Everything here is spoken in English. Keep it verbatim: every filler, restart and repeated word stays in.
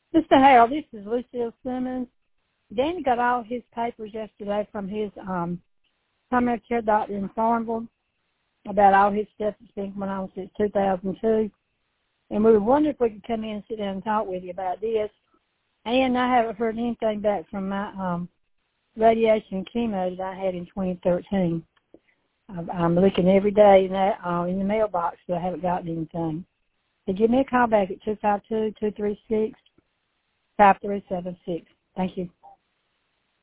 Mister Harold, this is Lucille Simmons. Danny got all his papers yesterday from his um, primary care doctor in Farmville about all his stuff that's been going on since two thousand two. And we were wondering if we could come in and sit down and talk with you about this. And I haven't heard anything back from my um, radiation and chemo that I had in twenty thirteen. I'm looking every day in, that, uh, in the mailbox, but I haven't gotten anything. So give me a call back at two five two, two three six, five three seven six. Thank you.